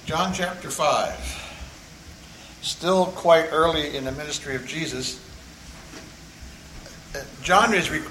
John chapter 5. Still quite early in the ministry of Jesus. John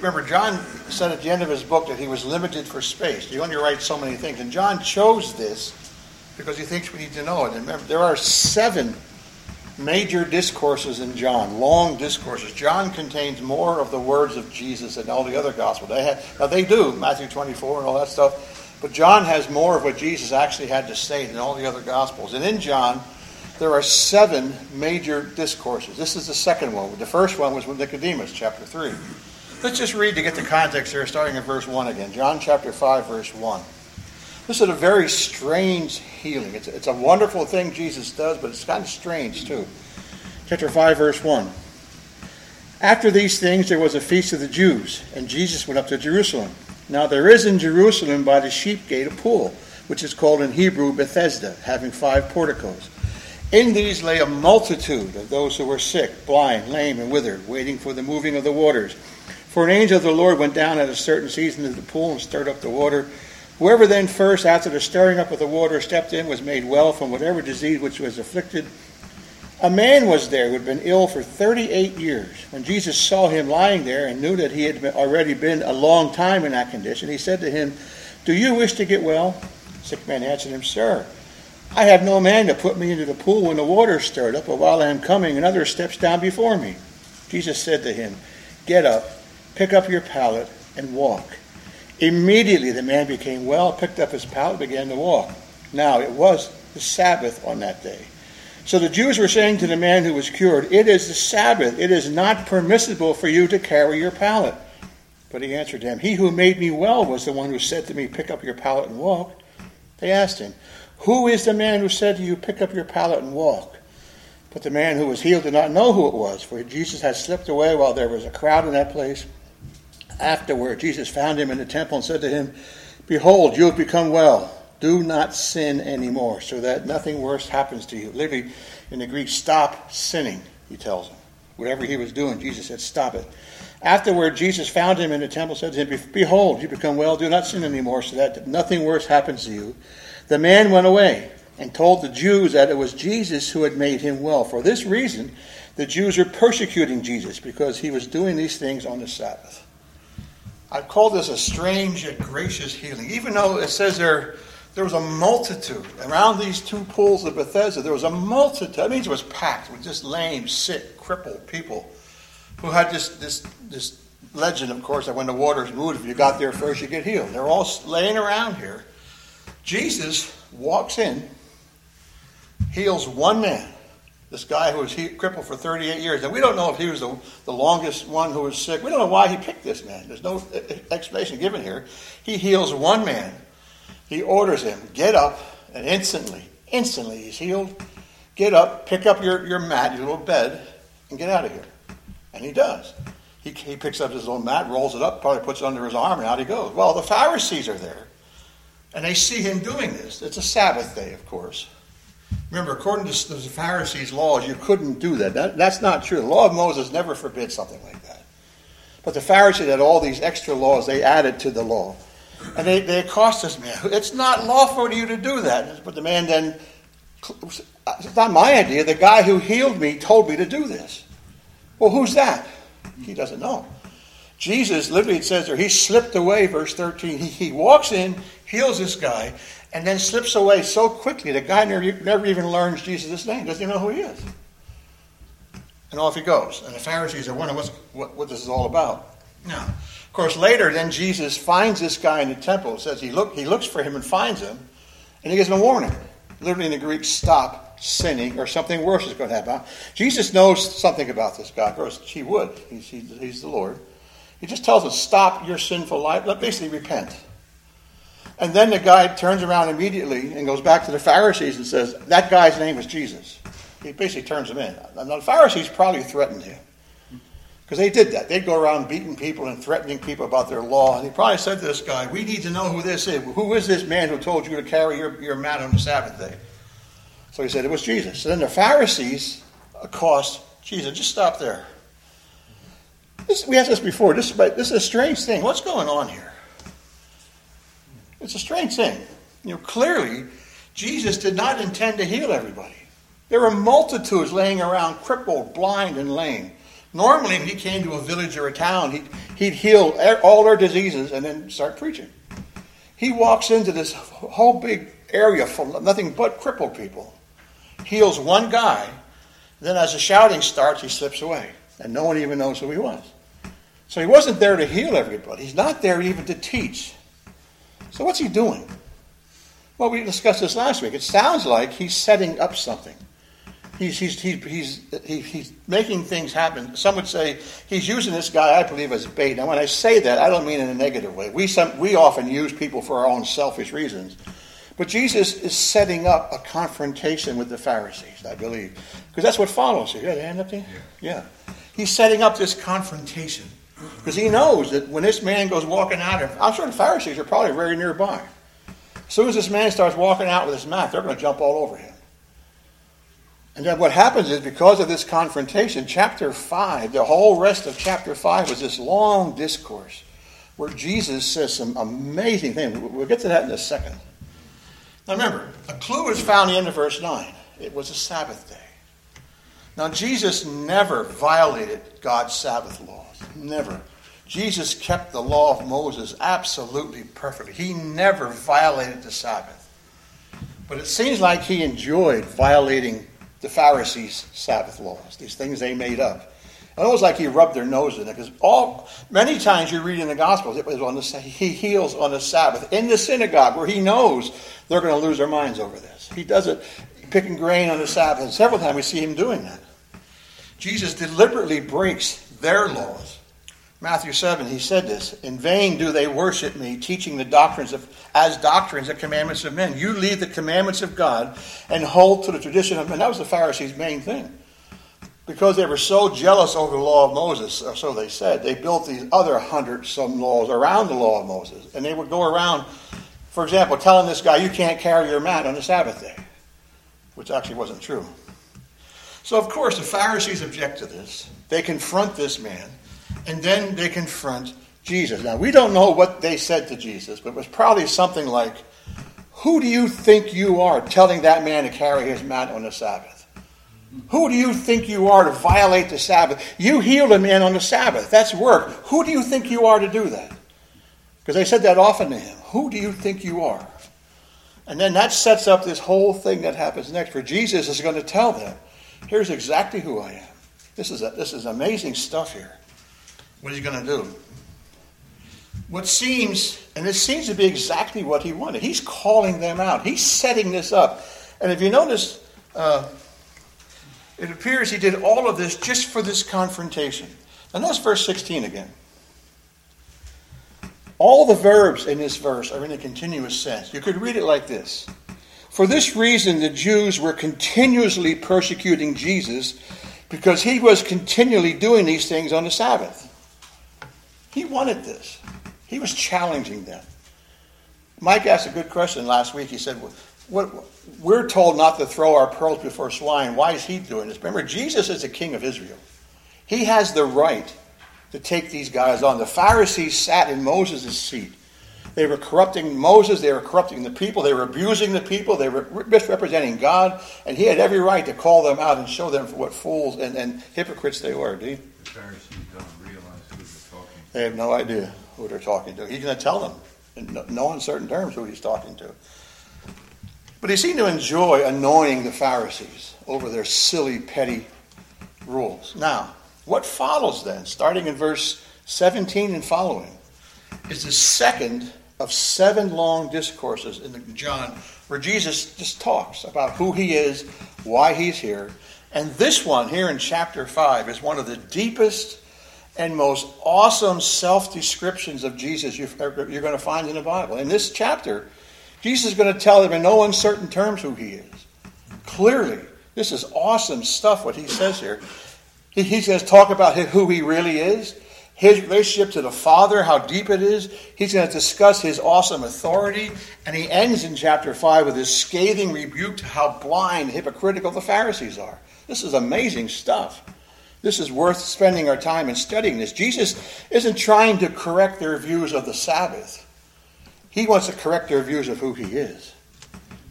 said at the end of his book that he was limited for space. He only writes so many things. And John chose this because he thinks we need to know it. And remember, there are 7 major discourses in John, long discourses. John contains more of the words of Jesus than all the other Gospels. They do, Matthew 24 and all that stuff. But John has more of what Jesus actually had to say than all the other Gospels. And in John, there are 7 major discourses. This is the second one. The first one was with Nicodemus, chapter 3. Let's just read to get the context here, starting in verse 1 again. John chapter 5, verse 1. This is a very strange healing. It's a wonderful thing Jesus does, but it's kind of strange too. Chapter 5, verse 1. After these things there was a feast of the Jews, and Jesus went up to Jerusalem. Now there is in Jerusalem by the sheep gate a pool, which is called in Hebrew Bethesda, having 5 porticos. In these lay a multitude of those who were sick, blind, lame, and withered, waiting for the moving of the waters. For an angel of the Lord went down at a certain season into the pool and stirred up the water. Whoever then first, after the stirring up of the water, stepped in was made well from whatever disease which was afflicted. A man was there who had been ill for 38 years. When Jesus saw him lying there and knew that he had already been a long time in that condition, he said to him, "Do you wish to get well?" The sick man answered him, "Sir, I have no man to put me into the pool when the water is stirred up, but while I am coming, another steps down before me." Jesus said to him, "Get up, pick up your pallet, and walk." Immediately the man became well, picked up his pallet, and began to walk. Now it was the Sabbath on that day. So the Jews were saying to the man who was cured, "It is the Sabbath. It is not permissible for you to carry your pallet." But he answered them, "He who made me well was the one who said to me, 'Pick up your pallet and walk.'" They asked him, "Who is the man who said to you, 'Pick up your pallet and walk'?" But the man who was healed did not know who it was, for Jesus had slipped away while there was a crowd in that place. Afterward, Jesus found him in the temple and said to him, "Behold, you have become well. Do not sin anymore, so that nothing worse happens to you." Literally, in the Greek, stop sinning, he tells him. Whatever he was doing, Jesus said, stop it. Afterward, Jesus found him in the temple and said to him, "Behold, you become well. Do not sin anymore, so that nothing worse happens to you." The man went away and told the Jews that it was Jesus who had made him well. For this reason, the Jews were persecuting Jesus, because he was doing these things on the Sabbath. I call this a strange yet gracious healing. Even though it says there was a multitude around these 2 pools of Bethesda, there was a multitude. That means it was packed with just lame, sick, crippled people who had this legend, of course, that when the waters moved, if you got there first, you get healed. They're all laying around here. Jesus walks in, heals one man. This guy who was crippled for 38 years. Now, we don't know if he was the longest one who was sick. We don't know why he picked this man. There's no explanation given here. He heals one man. He orders him, get up, and instantly he's healed. Get up, pick up your mat, your little bed, and get out of here. And he does. He picks up his little mat, rolls it up, probably puts it under his arm, and out he goes. Well, the Pharisees are there, and they see him doing this. It's a Sabbath day, of course. Remember, according to the Pharisees' laws, you couldn't do that. That's not true. The law of Moses never forbids something like that. But the Pharisees had all these extra laws they added to the law. And they accost this man. "It's not lawful for you to do that." But the man then, "It's not my idea. The guy who healed me told me to do this." Well, who's that? He doesn't know. Jesus, literally it says there, he slipped away, verse 13. He walks in, heals this guy, and then slips away so quickly, the guy never even learns Jesus' name, doesn't even know who he is. And off he goes. And the Pharisees are wondering what this is all about. Now, of course, later then Jesus finds this guy in the temple. It says he looks for him and finds him, and he gives him a warning. Literally in the Greek, stop sinning, or something worse is going to happen. Jesus knows something about this guy. Of course, he would. He's the Lord. He just tells us, stop your sinful life. Basically, repent. And then the guy turns around immediately and goes back to the Pharisees and says, that guy's name is Jesus. He basically turns them in. Now, the Pharisees probably threatened him, because they did that. They'd go around beating people and threatening people about their law. And he probably said to this guy, "We need to know who this is. Who is this man who told you to carry your mat on the Sabbath day?" So he said it was Jesus. So then the Pharisees accost Jesus. Just stop there. We asked this before. This is a strange thing. What's going on here? It's a strange thing. Clearly, Jesus did not intend to heal everybody. There were multitudes laying around, crippled, blind, and lame. Normally, if he came to a village or a town, he'd heal all their diseases and then start preaching. He walks into this whole big area full of nothing but crippled people, heals one guy, then as the shouting starts, he slips away, and no one even knows who he was. So he wasn't there to heal everybody. He's not there even to teach. So what's he doing? Well, we discussed this last week. It sounds like he's setting up something. He's making things happen. Some would say he's using this guy, I believe, as bait. Now, when I say that, I don't mean in a negative way. We often use people for our own selfish reasons. But Jesus is setting up a confrontation with the Pharisees, I believe. Because that's what follows here. You got a hand up there? Yeah. He's setting up this confrontation. Because he knows that when this man goes walking out, I'm sure the Pharisees are probably very nearby. As soon as this man starts walking out with his mat, they're going to jump all over him. And then what happens is, because of this confrontation, chapter 5, the whole rest of chapter 5 was this long discourse where Jesus says some amazing things. We'll get to that in a second. Now remember, a clue is found at the end of verse 9. It was a Sabbath day. Now Jesus never violated God's Sabbath laws. Never. Jesus kept the law of Moses absolutely perfectly. He never violated the Sabbath. But it seems like he enjoyed violating the Pharisees' Sabbath laws, these things they made up. It was like he rubbed their nose in it, because many times you read in the Gospels, it was he heals on the Sabbath in the synagogue where he knows they're going to lose their minds over this. He does it picking grain on the Sabbath, and several times we see him doing that. Jesus deliberately breaks their laws. Matthew 7, he said this, "In vain do they worship me, teaching the doctrines the commandments of men. You leave the commandments of God and hold to the tradition of men." That was the Pharisees' main thing. Because they were so jealous over the law of Moses, or so they said, they built these other 100-some laws around the law of Moses. And they would go around, for example, telling this guy, you can't carry your mat on the Sabbath day, which actually wasn't true. So, of course, the Pharisees object to this. They confront this man. And then they confront Jesus. Now, we don't know what they said to Jesus, but it was probably something like, who do you think you are telling that man to carry his mat on the Sabbath? Who do you think you are to violate the Sabbath? You healed a man on the Sabbath. That's work. Who do you think you are to do that? Because they said that often to him. Who do you think you are? And then that sets up this whole thing that happens next, where Jesus is going to tell them, here's exactly who I am. This is amazing stuff here. What is he going to do? It seems to be exactly what he wanted. He's calling them out. He's setting this up. And if you notice, it appears he did all of this just for this confrontation. Now notice verse 16 again. All the verbs in this verse are in a continuous sense. You could read it like this. For this reason, the Jews were continuously persecuting Jesus, because he was continually doing these things on the Sabbath. He wanted this. He was challenging them. Mike asked a good question last week. He said, we're told not to throw our pearls before swine. Why is he doing this? Remember, Jesus is the king of Israel. He has the right to take these guys on. The Pharisees sat in Moses' seat. They were corrupting Moses. They were corrupting the people. They were abusing the people. They were misrepresenting God. And he had every right to call them out and show them for what fools and hypocrites they were. Do you? The Pharisees don't realize who they're talking to. They have no idea who they're talking to. He's going to tell them in no uncertain terms who he's talking to. But he seemed to enjoy annoying the Pharisees over their silly, petty rules. Now, what follows then, starting in verse 17 and following, is the second of 7 long discourses in John where Jesus just talks about who he is, why he's here. And this one here in chapter 5 is one of the deepest and most awesome self-descriptions of Jesus you're going to find in the Bible. In this chapter, Jesus is going to tell them in no uncertain terms who he is. Clearly, this is awesome stuff what he says here. He's going to talk about who he really is, his relationship to the Father, how deep it is. He's going to discuss his awesome authority. And he ends in chapter 5 with his scathing rebuke to how blind and hypocritical the Pharisees are. This is amazing stuff. This is worth spending our time in studying this. Jesus isn't trying to correct their views of the Sabbath. He wants to correct their views of who he is.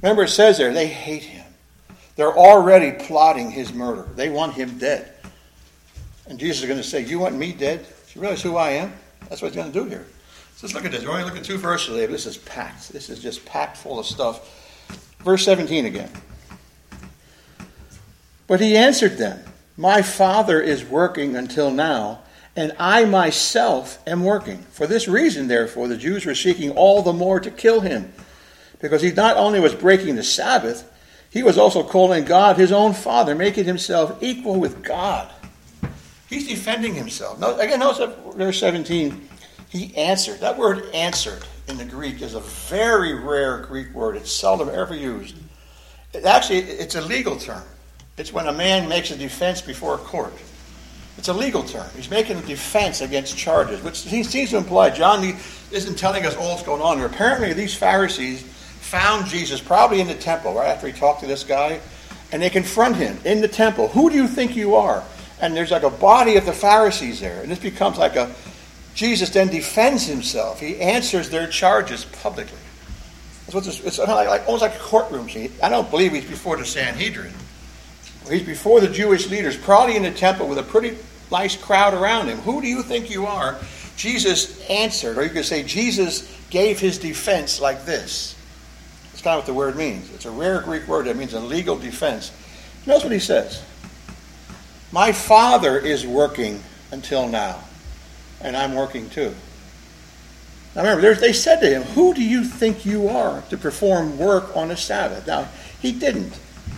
Remember, it says there, they hate him. They're already plotting his murder. They want him dead. And Jesus is going to say, you want me dead? Do you realize who I am? That's what he's going to do here. So let's look at this. We're only looking at 2 verses today, but this is packed. This is just packed full of stuff. Verse 17 again. But he answered them, my Father is working until now, and I myself am working. For this reason, therefore, the Jews were seeking all the more to kill him, because he not only was breaking the Sabbath, he was also calling God his own Father, making himself equal with God. He's defending himself. Now, again, notice verse 17, he answered. That word answered in the Greek is a very rare Greek word. It's seldom ever used. It's a legal term. It's when a man makes a defense before a court. It's a legal term. He's making a defense against charges, which seems to imply John isn't telling us all what's going on here. Apparently, these Pharisees found Jesus probably in the temple right after he talked to this guy, and they confront him in the temple. Who do you think you are? And there's like a body of the Pharisees there, and this becomes like Jesus then defends himself. He answers their charges publicly. It's like almost like a courtroom scene. I don't believe he's before the Sanhedrin. He's before the Jewish leaders, probably in the temple with a pretty nice crowd around him. Who do you think you are? Jesus answered, or you could say Jesus gave his defense like this. That's kind of what the word means. It's a rare Greek word that means a legal defense. Notice what he says. My Father is working until now, and I'm working too. Now remember, they said to him, who do you think you are to perform work on the Sabbath? Now, he didn't.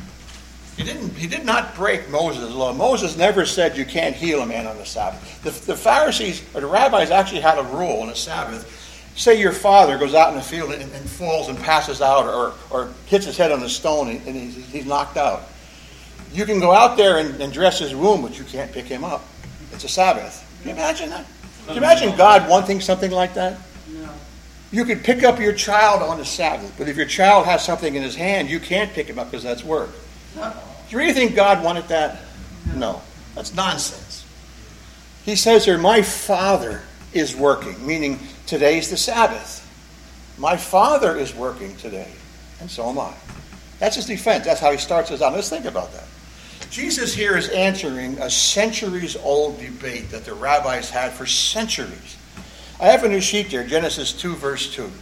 He did not break Moses' law. Moses never said you can't heal a man on the Sabbath. The Pharisees, or the rabbis, actually had a rule on the Sabbath. Say your father goes out in the field and falls and passes out or hits his head on a stone and he's knocked out. You can go out there and dress his wound, but you can't pick him up. It's a Sabbath. Can you imagine that? Can you imagine God wanting something like that? No. You could pick up your child on the Sabbath, but if your child has something in his hand, you can't pick him up because that's work. Do you really think God wanted that? No. That's nonsense. He says here, my Father is working, meaning today's the Sabbath. My Father is working today, and so am I. That's his defense. That's how he starts us out. Let's think about that. Jesus here is answering a centuries-old debate that the rabbis had for centuries. I have a new sheet there, Genesis 2, verse 2.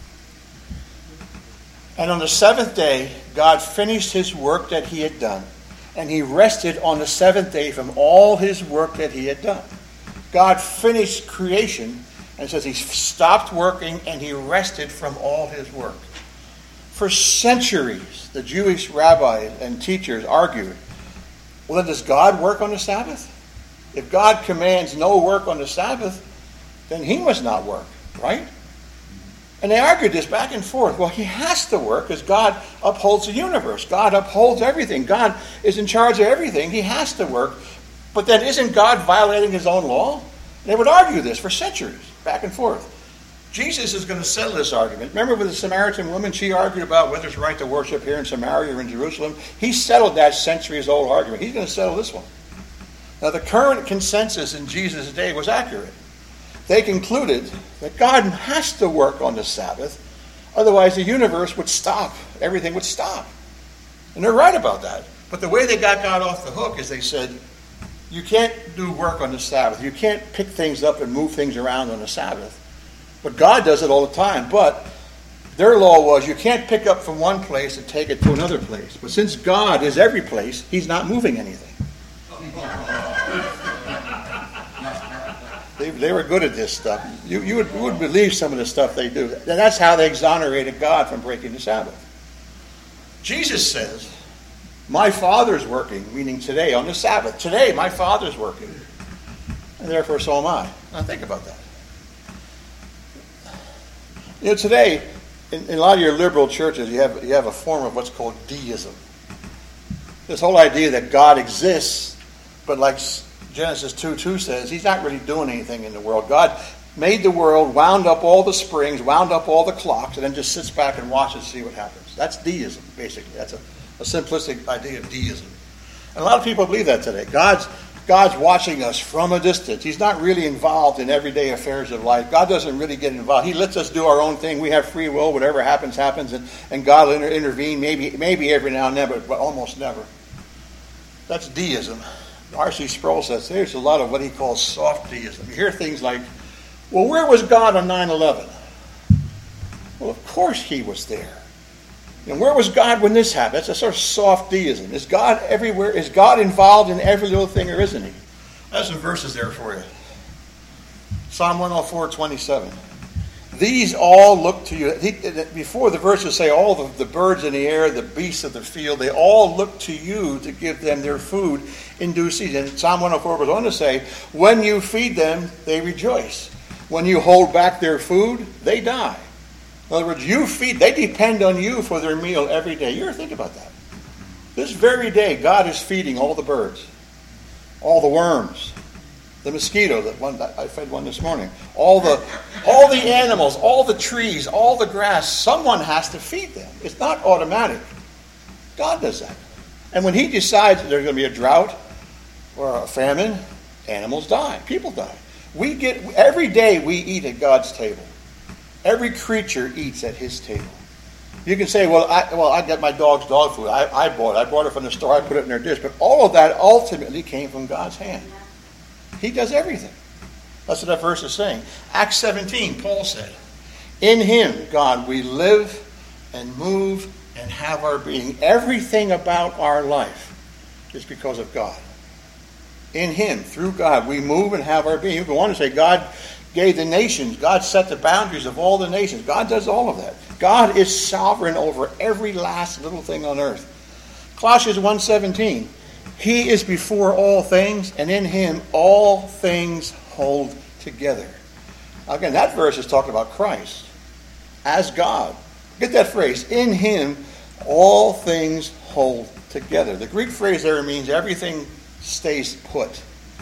And on the seventh day, God finished his work that he had done, and he rested on the seventh day from all his work that he had done. God finished creation, and it says he stopped working and he rested from all his work. For centuries, the Jewish rabbis and teachers argued, well, then does God work on the Sabbath? If God commands no work on the Sabbath, then he must not work, right? And they argued this back and forth. Well, he has to work because God upholds the universe. God upholds everything. God is in charge of everything. He has to work. But then isn't God violating his own law? And they would argue this for centuries, back and forth. Jesus is going to settle this argument. Remember with the Samaritan woman, she argued about whether it's right to worship here in Samaria or in Jerusalem. He settled that centuries-old argument. He's going to settle this one. Now, the current consensus in Jesus' day was accurate. They concluded that God has to work on the Sabbath, otherwise the universe would stop. Everything would stop. And they're right about that. But the way they got God off the hook is they said, you can't do work on the Sabbath. You can't pick things up and move things around on the Sabbath. But God does it all the time. But their law was you can't pick up from one place and take it to another place. But since God is every place, he's not moving anything. They were good at this stuff. You would believe some of the stuff they do. And that's how they exonerated God from breaking the Sabbath. Jesus says, my Father's working, meaning today on the Sabbath. Today, my Father's working. And therefore, so am I. Now think about that. You know, today, in a lot of your liberal churches, you have a form of what's called deism. This whole idea that God exists, but like Genesis 2:2 says, he's not really doing anything in the world. God made the world, wound up all the springs, wound up all the clocks, and then just sits back and watches to see what happens. That's deism, basically. That's a simplistic idea of deism. And a lot of people believe that today. God's God's watching us from a distance. He's not really involved in everyday affairs of life. God doesn't really get involved. He lets us do our own thing. We have free will. Whatever happens, happens. And God will intervene maybe every now and then, but almost never. That's deism. R.C. Sproul says there's a lot of what he calls soft deism. You hear things like, well, where was God on 9/11? Well, of course he was there. And where was God when this happened? That's a sort of soft deism. Is God everywhere? Is God involved in every little thing, or isn't he? I have some verses there for you. Psalm 104:27. These all look to you. Before the verses say all the birds in the air, the beasts of the field, they all look to you to give them their food in due season. Psalm 104 goes on to say, when you feed them, they rejoice. When you hold back their food, they die. In other words, they depend on you for their meal every day. You ever think about that? This very day, God is feeding all the birds, all the worms, the mosquito, I fed one this morning, all the animals, all the trees, all the grass. Someone has to feed them. It's not automatic. God does that. And when he decides that there's going to be a drought or a famine, animals die. People die. Every day we eat at God's table. Every creature eats at his table. You can say, I got my dog's dog food. I bought it from the store. I put it in their dish. But all of that ultimately came from God's hand. He does everything. That's what that verse is saying. Acts 17, Paul said, in him, God, we live and move and have our being. Everything about our life is because of God. In him, through God, we move and have our being. You go on to say, God gave the nations. God set the boundaries of all the nations. God does all of that. God is sovereign over every last little thing on earth. Colossians 1:17. He is before all things, and in him all things hold together. Again, that verse is talking about Christ as God. Get that phrase. In him all things hold together. The Greek phrase there means everything stays put.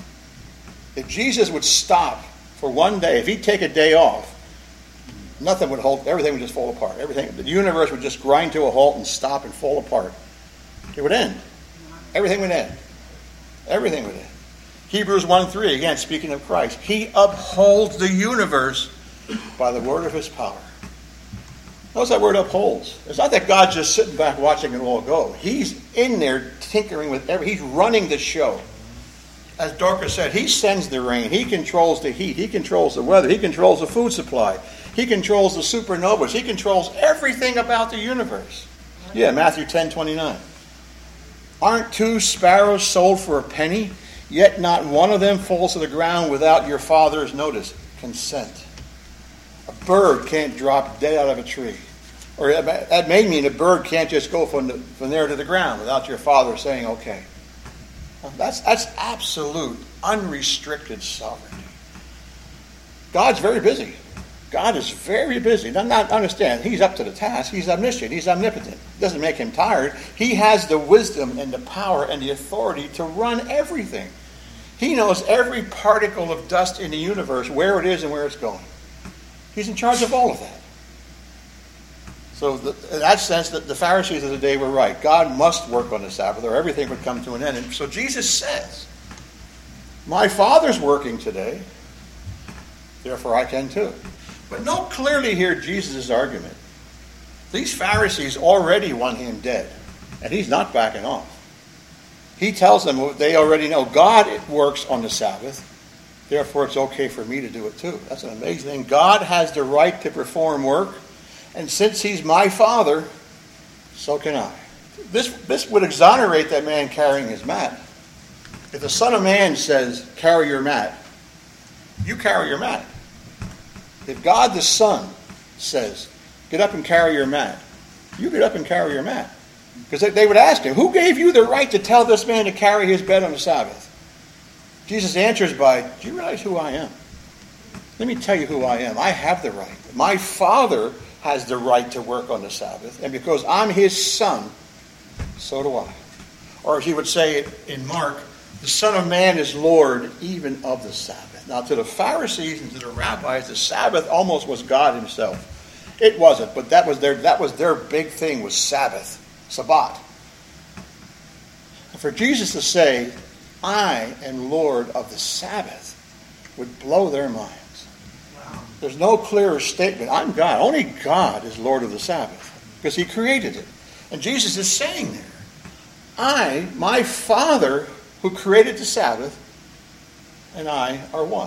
If Jesus would stop for one day, if he'd take a day off, nothing would hold, everything would just fall apart. The universe would just grind to a halt and stop and fall apart. It would end. Everything would end. Everything would end. Hebrews 1:3, again, speaking of Christ. He upholds the universe by the word of his power. Notice that word upholds. It's not that God's just sitting back watching it all go. He's in there tinkering with he's running the show. As Dorcas said, he sends the rain. He controls the heat. He controls the weather. He controls the food supply. He controls the supernovas. He controls everything about the universe. Yeah, Matthew 10:29. Aren't 2 sparrows sold for a penny? Yet not one of them falls to the ground without your Father's notice, consent. A bird can't drop dead out of a tree. Or that may mean a bird can't just go from there to the ground without your Father saying, okay. That's absolute, unrestricted sovereignty. God's very busy. God is very busy. Now, not understand, he's up to the task. He's omniscient. He's omnipotent. It doesn't make him tired. He has the wisdom and the power and the authority to run everything. He knows every particle of dust in the universe, where it is and where it's going. He's in charge of all of that. So in that sense, the Pharisees of the day were right. God must work on the Sabbath or everything would come to an end. And so Jesus says, my Father's working today, therefore I can too. But note clearly here Jesus' argument. These Pharisees already want him dead, and he's not backing off. He tells them what they already know. God works on the Sabbath, therefore it's okay for me to do it too. That's an amazing thing. God has the right to perform work, and since he's my Father, so can I. This would exonerate that man carrying his mat. If the Son of Man says, carry your mat, you carry your mat. If God the Son says, get up and carry your mat, you get up and carry your mat. Because they would ask him, who gave you the right to tell this man to carry his bed on the Sabbath? Jesus answers by, do you realize who I am? Let me tell you who I am. I have the right. My Father has the right to work on the Sabbath. And because I'm his Son, so do I. Or as he would say it in Mark, the Son of Man is Lord even of the Sabbath. Now to the Pharisees and to the rabbis, the Sabbath almost was God himself. It wasn't, but that was their big thing, was Sabbath, Sabbat. And for Jesus to say, I am Lord of the Sabbath would blow their minds. There's no clearer statement. I'm God. Only God is Lord of the Sabbath because he created it. And Jesus is saying there, my Father who created the Sabbath, and I are one.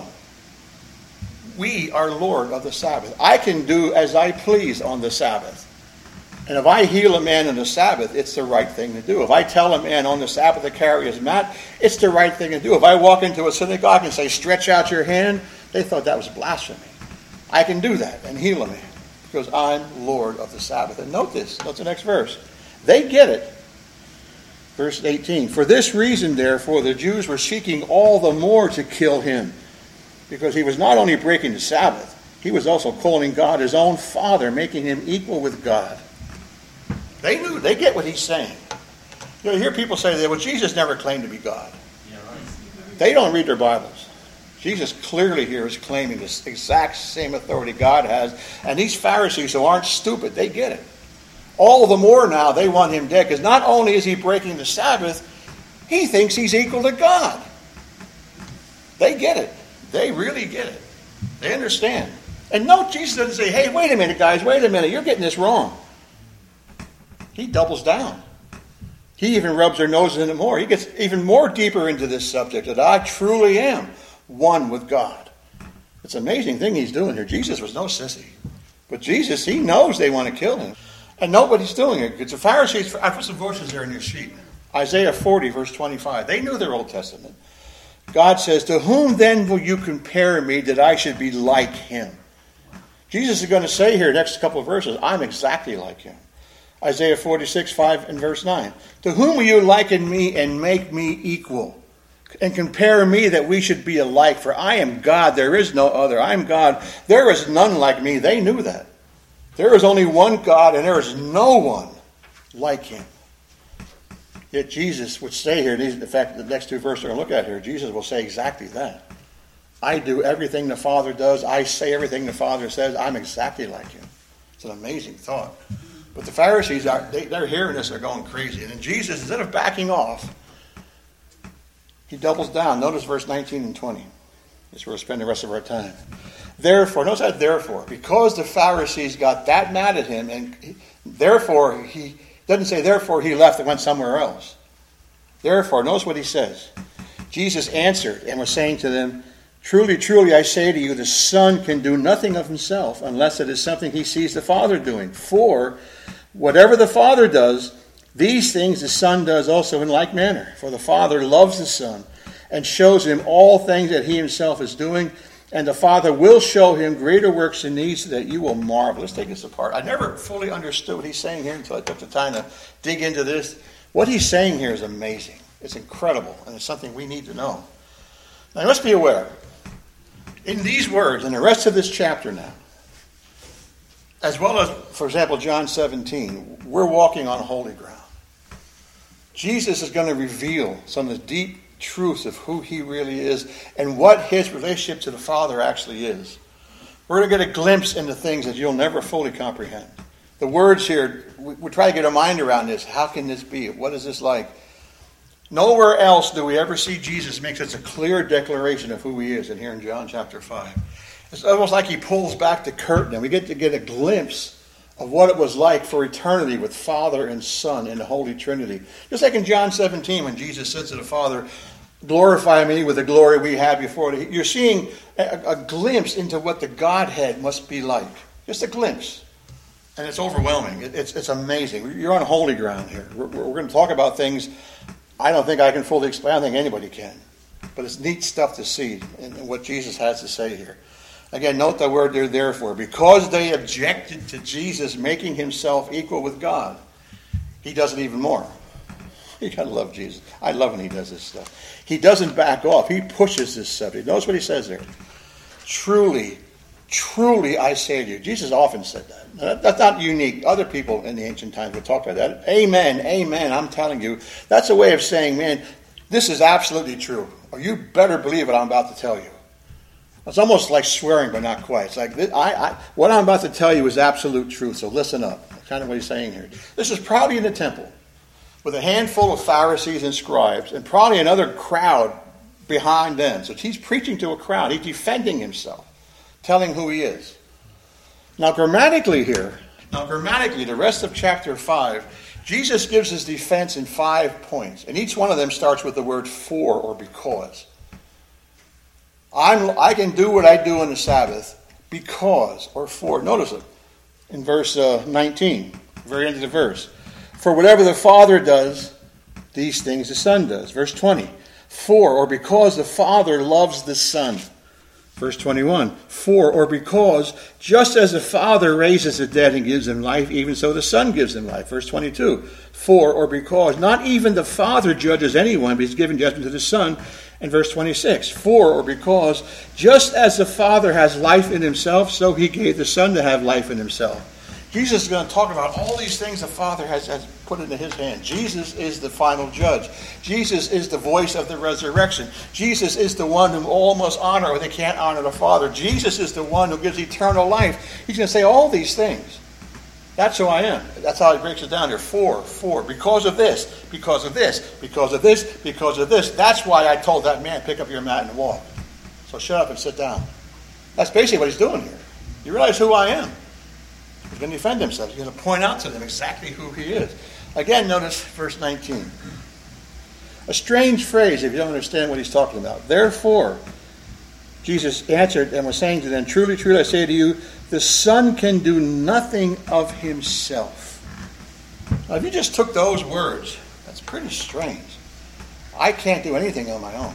We are Lord of the Sabbath. I can do as I please on the Sabbath. And if I heal a man on the Sabbath, it's the right thing to do. If I tell a man on the Sabbath to carry his mat, it's the right thing to do. If I walk into a synagogue and say, stretch out your hand, they thought that was blasphemy. I can do that and heal a man because I'm Lord of the Sabbath. And note this. Note the next verse. They get it. Verse 18. For this reason, therefore, the Jews were seeking all the more to kill him, because he was not only breaking the Sabbath, he was also calling God his own Father, making him equal with God. They knew. They get what he's saying. You hear people say that, well, Jesus never claimed to be God. They don't read their Bibles. Jesus clearly here is claiming this exact same authority God has. And these Pharisees who aren't stupid, they get it. All the more now they want him dead, because not only is he breaking the Sabbath, he thinks he's equal to God. They get it. They really get it. They understand. And note, Jesus doesn't say, hey, wait a minute, guys, wait a minute, you're getting this wrong. He doubles down. He even rubs their noses in it more. He gets even more deeper into this subject, that I truly am one with God. It's an amazing thing he's doing here. Jesus was no sissy. But Jesus, he knows they want to kill him. And nobody's doing it. It's the Pharisees. I put some verses there in your sheet. Isaiah 40, verse 25. They knew their Old Testament. God says, to whom then will you compare me that I should be like him? Jesus is going to say here, next couple of verses, I'm exactly like him. Isaiah 46, 5 and verse 9. To whom will you liken me and make me equal? And compare me that we should be alike. For I am God, there is no other. I am God, there is none like me. They knew that. There is only one God, and there is no one like him. Yet Jesus would say here, in fact, the next two verses we're going to look at here, Jesus will say exactly that. I do everything the Father does. I say everything the Father says. I'm exactly like him. It's an amazing thought. But the Pharisees, they're hearing this, they're going crazy. And then Jesus, instead of backing off, he doubles down. Notice verse 19 and 20. That's where we'll spend the rest of our time. Therefore, notice that therefore, because the Pharisees got that mad at him, and therefore, he doesn't say therefore he left and went somewhere else. Therefore, notice what he says. Jesus answered and was saying to them, truly, truly, I say to you, the Son can do nothing of himself unless it is something he sees the Father doing. For whatever the Father does, these things the Son does also in like manner. For the Father loves the Son and shows him all things that he himself is doing. And the Father will show him greater works than these so that you will marvel. Let's take this apart. I never fully understood what he's saying here until I took the time to dig into this. What he's saying here is amazing. It's incredible, and it's something we need to know. Now, let's be aware. In these words, in the rest of this chapter now, as well as, for example, John 17, we're walking on holy ground. Jesus is going to reveal some of the deep truths of who he really is and what his relationship to the Father actually is. We're going to get a glimpse into things that you'll never fully comprehend. The words here, we try to get a mind around this. How can this be? What is this like? Nowhere else do we ever see Jesus make such a clear declaration of who he is than here in John chapter 5. It's almost like he pulls back the curtain and we get to get a glimpse of what it was like for eternity with Father and Son in the Holy Trinity. Just like in John 17 when Jesus said to the Father, glorify me with the glory we had before. You're seeing a glimpse into what the Godhead must be like. Just a glimpse. And it's overwhelming. It's amazing. You're on holy ground here. We're going to talk about things I don't think I can fully explain. I don't think anybody can. But it's neat stuff to see in what Jesus has to say here. Again, note the word there, therefore. Because they objected to Jesus making himself equal with God, he does it even more. You gotta love Jesus. I love when he does this stuff. He doesn't back off. He pushes this subject. Notice what he says there. Truly, truly I say to you. Jesus often said that. That's not unique. Other people in the ancient times would talk about that. Amen, amen, I'm telling you. That's a way of saying, man, this is absolutely true. Or you better believe what I'm about to tell you. It's almost like swearing, but not quite. It's like, what I'm about to tell you is absolute truth, so listen up. That's kind of what he's saying here. This is probably in the temple. with a handful of Pharisees and scribes, and probably another crowd behind them. So he's preaching to a crowd. He's defending himself, telling who he is. Now grammatically, the rest of chapter 5, Jesus gives his defense in 5 points. And each one of them starts with the word for or because. I can do what I do on the Sabbath because or for. Notice it in verse 19, very end of the verse. For whatever the Father does, these things the Son does. Verse 20, for or because the Father loves the Son. Verse 21, for or because just as the Father raises the dead and gives them life, even so the Son gives them life. Verse 22, for or because not even the Father judges anyone, but he's given judgment to the Son. And verse 26, for or because just as the Father has life in himself, so he gave the Son to have life in himself. Jesus is going to talk about all these things the Father has put into his hand. Jesus is the final judge. Jesus is the voice of the resurrection. Jesus is the one whom all must honor or they can't honor the Father. Jesus is the one who gives eternal life. He's going to say all these things. That's who I am. That's how he breaks it down here. For, because of this, because of this, because of this, because of this. That's why I told that man, pick up your mat and walk. So shut up and sit down. That's basically what he's doing here. You realize who I am. He's going to defend himself. He's going to point out to them exactly who he is. Again, notice verse 19. A strange phrase if you don't understand what he's talking about. Therefore, Jesus answered and was saying to them, truly, truly, I say to you, the Son can do nothing of himself. Now, if you just took those words, that's pretty strange. I can't do anything on my own.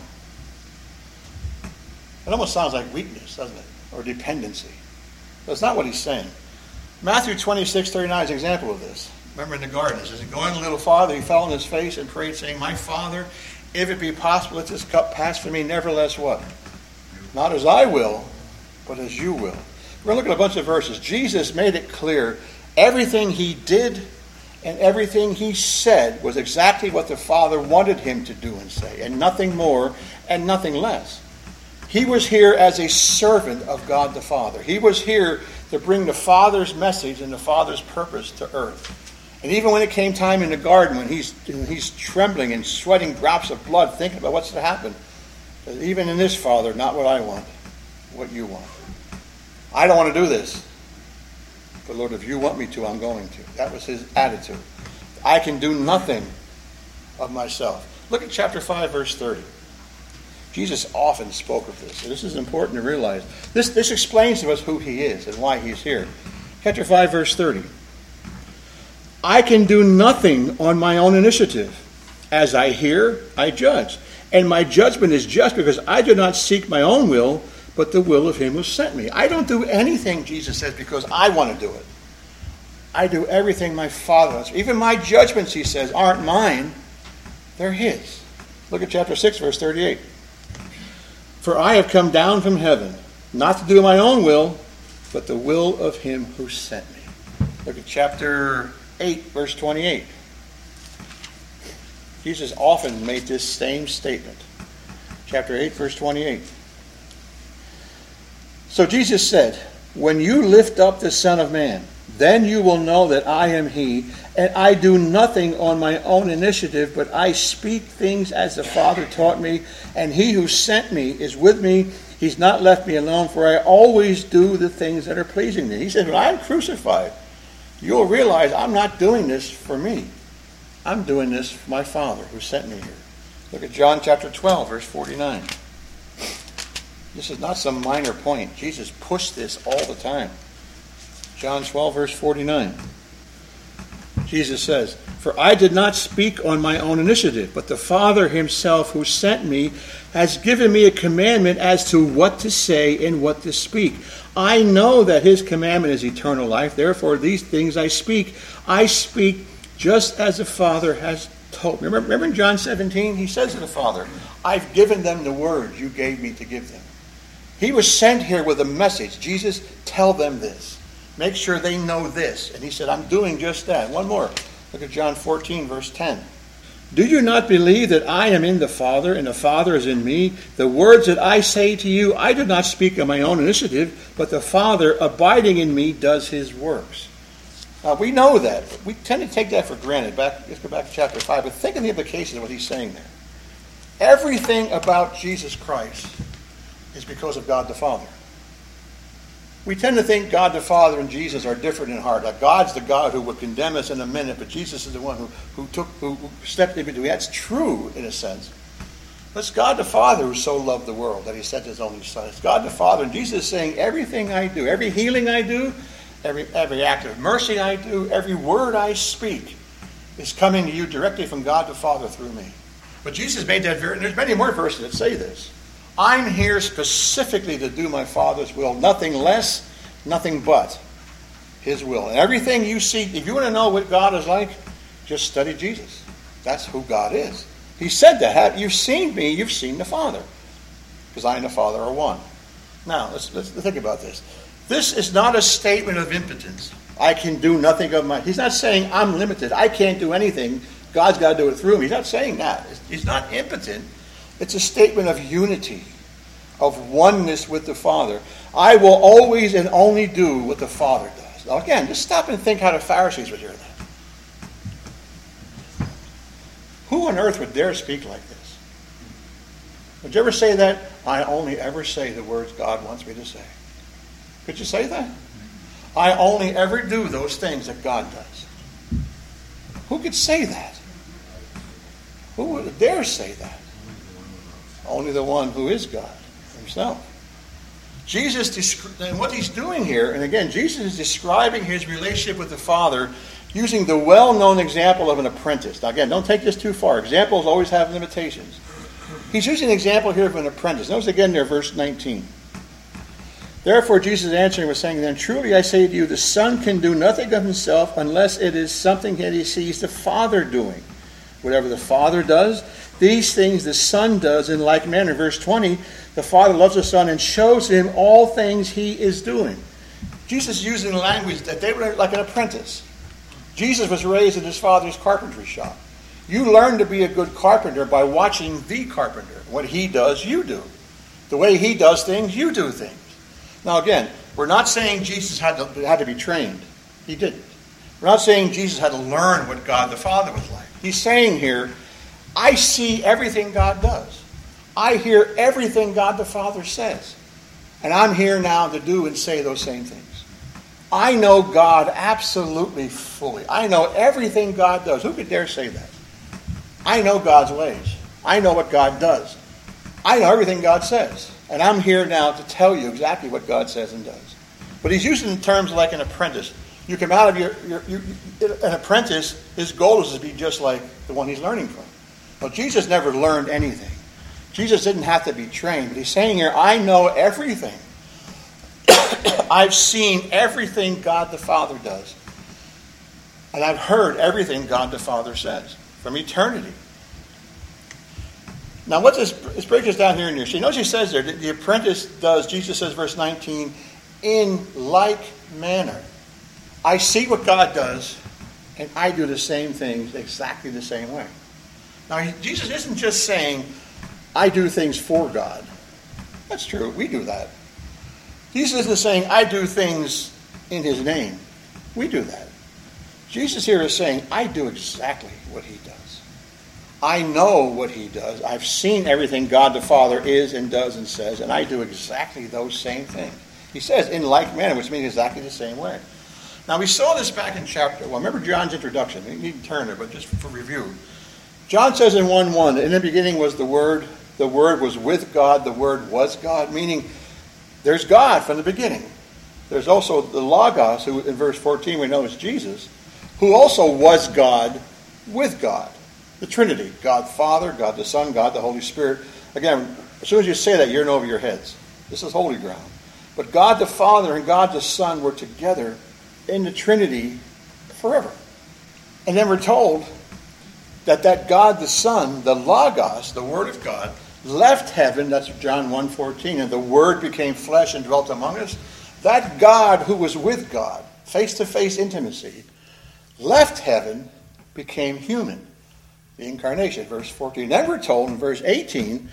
It almost sounds like weakness, doesn't it? Or dependency. That's not what he's saying. Matthew 26:39 is an example of this. Remember in the garden, it says, going a little farther, he fell on his face and prayed, saying, my Father, if it be possible, let this cup pass from me, nevertheless what? Not as I will, but as you will. We're going to look at a bunch of verses. Jesus made it clear everything he did and everything he said was exactly what the Father wanted him to do and say, and nothing more and nothing less. He was here as a servant of God the Father. He was here to bring the Father's message and the Father's purpose to earth. And even when it came time in the garden, when he's trembling and sweating drops of blood, thinking about what's to happen, even in this, Father, not what I want, what you want. I don't want to do this. But Lord, if you want me to, I'm going to. That was his attitude. I can do nothing of myself. Look at chapter 5, verse 30. Jesus often spoke of this. So this is important to realize. This explains to us who he is and why he's here. Chapter 5, verse 30. I can do nothing on my own initiative. As I hear, I judge. And my judgment is just because I do not seek my own will, but the will of him who sent me. I don't do anything, Jesus says, because I want to do it. I do everything my Father wants. Even my judgments, he says, aren't mine. They're his. Look at chapter 6, verse 38. For I have come down from heaven, not to do my own will, but the will of him who sent me. Look at chapter 8, verse 28. Jesus often made this same statement. Chapter 8, verse 28. So Jesus said, when you lift up the Son of Man, then you will know that I am he, and I do nothing on my own initiative, but I speak things as the Father taught me, and he who sent me is with me. He's not left me alone, for I always do the things that are pleasing me. He said, when I'm crucified, you'll realize I'm not doing this for me. I'm doing this for my Father who sent me here. Look at John chapter 12, verse 49. This is not some minor point. Jesus pushed this all the time. John 12, verse 49. Jesus says, for I did not speak on my own initiative, but the Father himself who sent me has given me a commandment as to what to say and what to speak. I know that his commandment is eternal life. Therefore, these things I speak just as the Father has told me. Remember in John 17, he says to the Father, I've given them the words you gave me to give them. He was sent here with a message. Jesus, tell them this. Make sure they know this. And he said, I'm doing just that. One more. Look at John 14, verse 10. Do you not believe that I am in the Father, and the Father is in me? The words that I say to you, I do not speak of my own initiative, but the Father abiding in me does his works. Now, we know that. But we tend to take that for granted. Let's go back to chapter 5. But think of the implication of what he's saying there. Everything about Jesus Christ is because of God the Father. We tend to think God the Father and Jesus are different in heart. Like God's the God who would condemn us in a minute, but Jesus is the one who stepped in between. That's true in a sense. But it's God the Father who so loved the world that he sent his only Son. It's God the Father. And Jesus is saying everything I do, every healing I do, every act of mercy I do, every word I speak is coming to you directly from God the Father through me. But Jesus made that very, and there's many more verses that say this. I'm here specifically to do my Father's will. Nothing less, nothing but his will. And everything you see, if you want to know what God is like, just study Jesus. That's who God is. He said that. You've seen me, you've seen the Father. Because I and the Father are one. Now, let's think about this. This is not a statement of impotence. I can do nothing of my... He's not saying I'm limited. I can't do anything. God's got to do it through me. He's not saying that. He's not impotent. It's a statement of unity, of oneness with the Father. I will always and only do what the Father does. Now again, just stop and think how the Pharisees would hear that. Who on earth would dare speak like this? Would you ever say that? I only ever say the words God wants me to say. Could you say that? I only ever do those things that God does. Who could say that? Who would dare say that? Only the one who is God himself. Jesus, and what he's doing here, and again, Jesus is describing his relationship with the Father using the well-known example of an apprentice. Now again, don't take this too far. Examples always have limitations. He's using an example here of an apprentice. Notice again there, verse 19. Therefore Jesus answering was saying then, truly I say to you, the Son can do nothing of himself unless it is something that he sees the Father doing. Whatever the Father does, these things the Son does in like manner. Verse 20, the Father loves the Son and shows him all things he is doing. Jesus is using language that they were like an apprentice. Jesus was raised in his father's carpentry shop. You learn to be a good carpenter by watching the carpenter. What he does, you do. The way he does things, you do things. Now again, we're not saying Jesus had to be trained. He didn't. We're not saying Jesus had to learn what God the Father was like. He's saying here, I see everything God does. I hear everything God the Father says. And I'm here now to do and say those same things. I know God absolutely fully. I know everything God does. Who could dare say that? I know God's ways. I know what God does. I know everything God says. And I'm here now to tell you exactly what God says and does. But he's using terms like an apprentice. You come out of an apprentice, his goal is to be just like the one he's learning from. Well, Jesus never learned anything. Jesus didn't have to be trained. But he's saying here, I know everything. I've seen everything God the Father does. And I've heard everything God the Father says from eternity. Now, let's break this down here and here. So you notice he says there, the apprentice does, Jesus says, verse 19, in like manner. I see what God does, and I do the same things exactly the same way. Now, Jesus isn't just saying, I do things for God. That's true. We do that. Jesus isn't saying, I do things in his name. We do that. Jesus here is saying, I do exactly what he does. I know what he does. I've seen everything God the Father is and does and says, and I do exactly those same things. He says, in like manner, which means exactly the same way. Now, we saw this back in chapter 1. Remember John's introduction. You need to turn there, but just for review. John says in 1:1, in the beginning was the Word was with God, the Word was God, meaning there's God from the beginning. There's also the Logos, who in verse 14 we know is Jesus, who also was God with God. The Trinity, God the Father, God the Son, God the Holy Spirit. Again, as soon as you say that, you're in over your heads. This is holy ground. But God the Father and God the Son were together in the Trinity forever. And then we're told that God the Son, the Logos, the Word of God, left heaven, that's John 1:14, and the Word became flesh and dwelt among us. That God who was with God, face-to-face intimacy, left heaven, became human. The incarnation, verse 14. Then we're told in verse 18,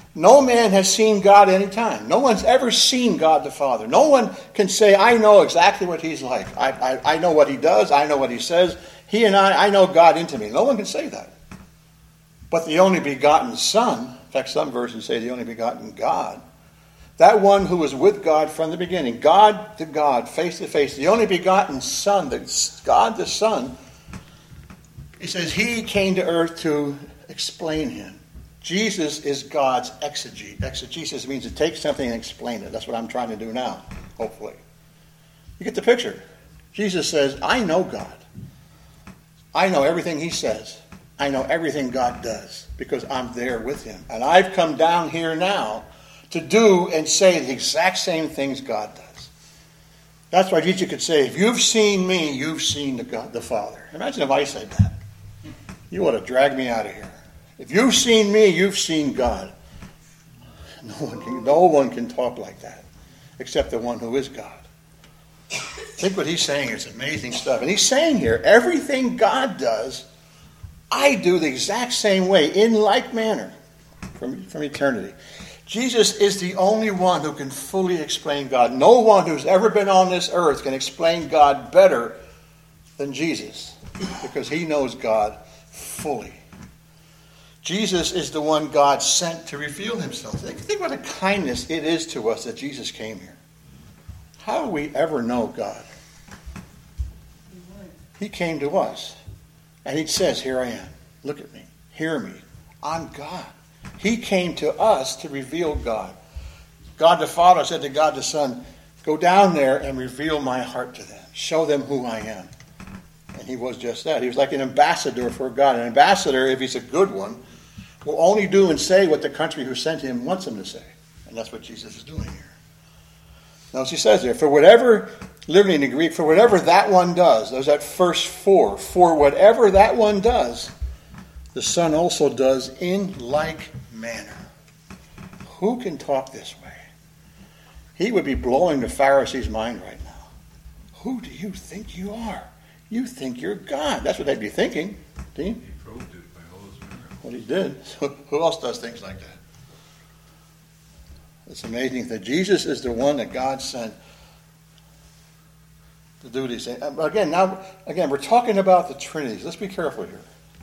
No man has seen God any time. No one's ever seen God the Father. No one can say, I know exactly what he's like. I know what he does. I know what he says. He and I know God intimately. No one can say that. But the only begotten Son, in fact, some versions say the only begotten God, that one who was with God from the beginning, God to God, face to face, the only begotten Son, God the Son, he says he came to earth to explain him. Jesus is God's exegete. Exegesis means to take something and explain it. That's what I'm trying to do now, hopefully. You get the picture. Jesus says, I know God. I know everything he says. I know everything God does because I'm there with him. And I've come down here now to do and say the exact same things God does. That's why Jesus could say, if you've seen me, you've seen the Father. Imagine if I said that. You ought to drag me out of here. If you've seen me, you've seen God. No one can talk like that except the one who is God. Think what he's saying. It's amazing stuff. And he's saying here, everything God does, I do the exact same way, in like manner, from eternity. Jesus is the only one who can fully explain God. No one who's ever been on this earth can explain God better than Jesus, because he knows God fully. Jesus is the one God sent to reveal himself. Think what a kindness it is to us that Jesus came here. How do we ever know God? He came to us. And he says, here I am. Look at me. Hear me. I'm God. He came to us to reveal God. God the Father said to God the Son, go down there and reveal my heart to them. Show them who I am. And he was just that. He was like an ambassador for God. An ambassador, if he's a good one, will only do and say what the country who sent him wants him to say. And that's what Jesus is doing here. Notice he says there, for whatever, literally in the Greek, for whatever that one does, there's that first for whatever that one does, the Son also does in like manner. Who can talk this way? He would be blowing the Pharisees' mind right now. Who do you think you are? You think you're God. That's what they'd be thinking. He proved it by all his miracles. Well, he did. Who else does things like that? It's amazing that Jesus is the one that God sent to do these things. Again, we're talking about the Trinity. Let's be careful here.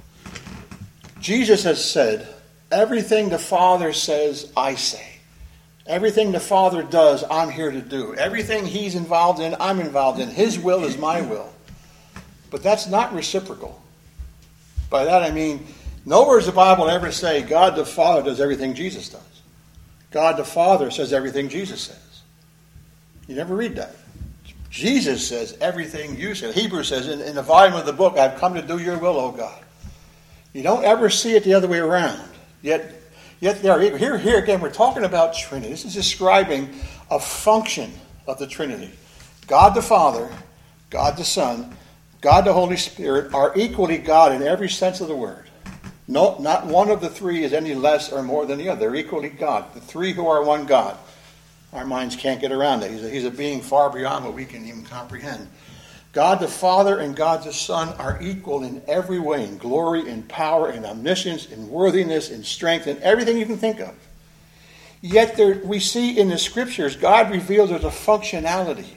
Jesus has said, everything the Father says, I say. Everything the Father does, I'm here to do. Everything he's involved in, I'm involved in. His will is my will. But that's not reciprocal. By that I mean, nowhere does the Bible ever say God the Father does everything Jesus does. God the Father says everything Jesus says. You never read that. Jesus says everything you said. Hebrews says, in the volume of the book, I've come to do your will, O God. You don't ever see it the other way around. Yet here again, we're talking about Trinity. This is describing a function of the Trinity. God the Father, God the Son, God the Holy Spirit are equally God in every sense of the word. No, not one of the three is any less or more than the other. They're equally God. The three who are one God. Our minds can't get around it. He's a being far beyond what we can even comprehend. God the Father and God the Son are equal in every way, in glory, in power, in omniscience, in worthiness, in strength, in everything you can think of. Yet we see in the Scriptures, God reveals there's a functionality.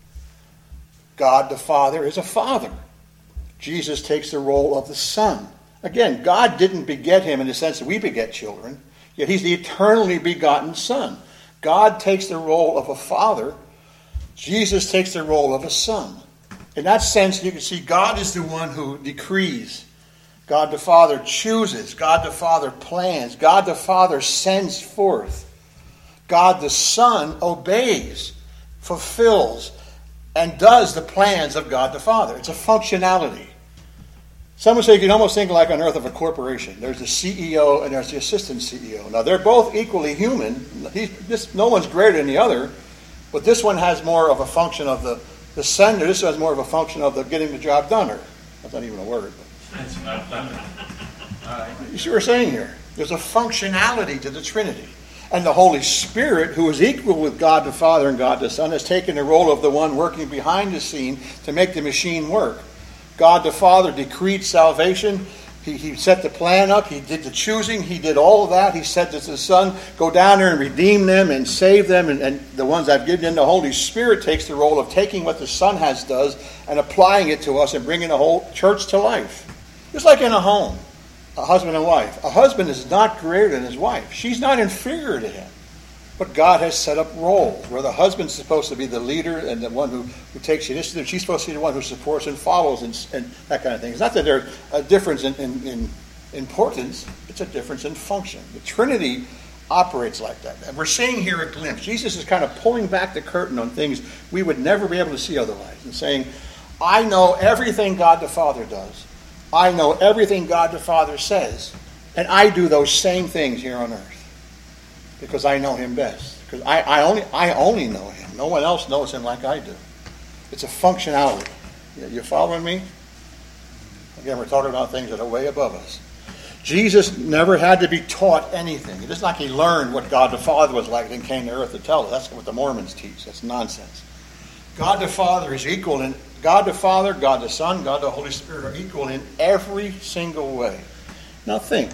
God the Father is a father. Jesus takes the role of the Son. Again, God didn't beget him in the sense that we beget children, yet he's the eternally begotten Son. God takes the role of a father. Jesus takes the role of a son. In that sense, you can see God is the one who decrees. God the Father chooses. God the Father plans. God the Father sends forth. God the Son obeys, fulfills, and does the plans of God the Father. It's a functionality. Some would say you can almost think like on earth of a corporation. There's the CEO and there's the assistant CEO. Now, they're both equally human. No one's greater than the other, but this one has more of a function of the sender. This has more of a function of the getting the job done. Or that's not even a word. But. You see what we're saying here? There's a functionality to the Trinity. And the Holy Spirit, who is equal with God the Father and God the Son, has taken the role of the one working behind the scene to make the machine work. God the Father decreed salvation. He set the plan up. He did the choosing. He did all of that. He said to the Son, go down there and redeem them and save them. And the ones I've given, the Holy Spirit takes the role of taking what the Son does and applying it to us and bringing the whole church to life. Just like in a home, a husband and wife. A husband is not greater than his wife. She's not inferior to him. But God has set up roles where the husband's supposed to be the leader and the one who takes initiative. She's supposed to be the one who supports and follows and that kind of thing. It's not that there's a difference in importance. It's a difference in function. The Trinity operates like that. And we're seeing here a glimpse. Jesus is kind of pulling back the curtain on things we would never be able to see otherwise and saying, I know everything God the Father does. I know everything God the Father says. And I do those same things here on earth. Because I know him best. Because I only know him. No one else knows him like I do. It's a functionality. You following me? Again, we're talking about things that are way above us. Jesus never had to be taught anything. It's not like he learned what God the Father was like and then came to earth to tell us. That's what the Mormons teach. That's nonsense. God the Father is equal in God the Father, God the Son, God the Holy Spirit are equal in every single way. Now think.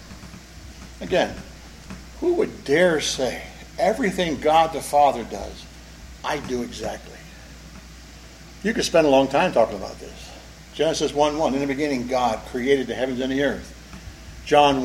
Again, who would dare say everything God the Father does, I do exactly? You could spend a long time talking about this. Genesis 1:1, in the beginning God created the heavens and the earth. John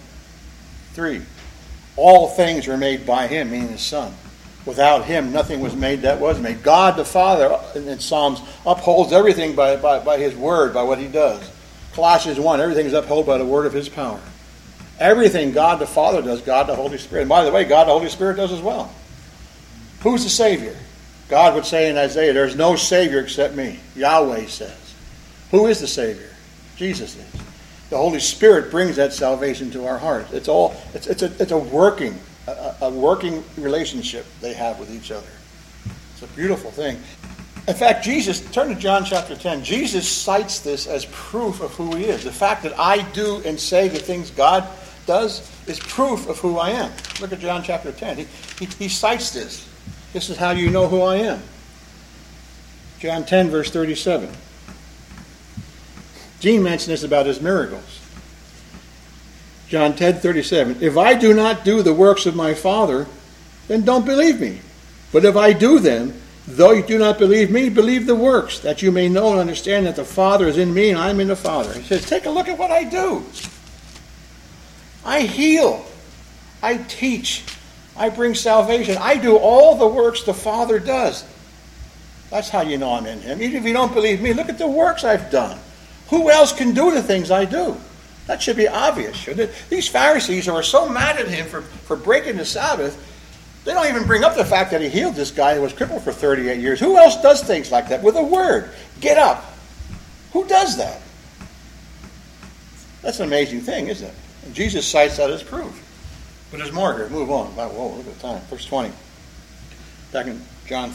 1:3, all things were made by him, meaning his Son. Without him, nothing was made that was made. God the Father, in Psalms, upholds everything by his word, by what he does. Colossians 1, everything is upheld by the word of his power. Everything God the Father does, God the Holy Spirit. And by the way, God the Holy Spirit does as well. Who's the Savior? God would say in Isaiah, there's no Savior except me. Yahweh says. Who is the Savior? Jesus is. The Holy Spirit brings that salvation to our hearts. It's a working relationship they have with each other. It's a beautiful thing. In fact, Jesus, turn to John chapter 10. Jesus cites this as proof of who he is. The fact that I do and say the things God does is proof of who I am. Look at John chapter 10. He cites this. This is how you know who I am. John 10, verse 37. Gene mentioned this about his miracles. John 10:37. If I do not do the works of my Father, then don't believe me. But if I do them, though you do not believe me, believe the works, that you may know and understand that the Father is in me and I am in the Father. He says, take a look at what I do. I heal. I teach. I bring salvation. I do all the works the Father does. That's how you know I'm in him. Even if you don't believe me, look at the works I've done. Who else can do the things I do? That should be obvious, shouldn't it? These Pharisees who are so mad at him for breaking the Sabbath, they don't even bring up the fact that he healed this guy who was crippled for 38 years. Who else does things like that with a word? Get up. Who does that? That's an amazing thing, isn't it? And Jesus cites that as proof. But there's more here. Move on. Whoa, look at the time. Verse 20. Back in John